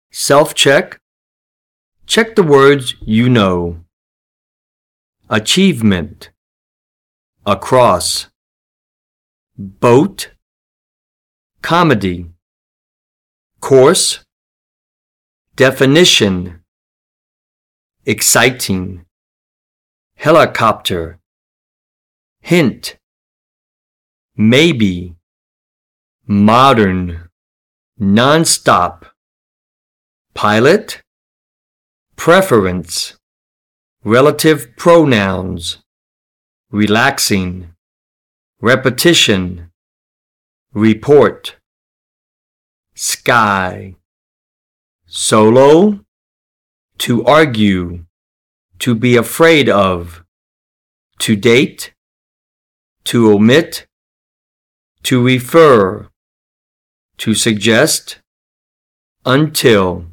Self-check. Check the words you know. Achievement. Across. Boat. Comedy. Course. Definition. Exciting. Helicopter. Hint. Maybe. Modern. Non-stop. Pilot. Preference. Relative pronouns. Relaxing. Repetition. Report. Sky. Solo. To argue. To be afraid of. To date. To omit. To refer. To suggest. Until.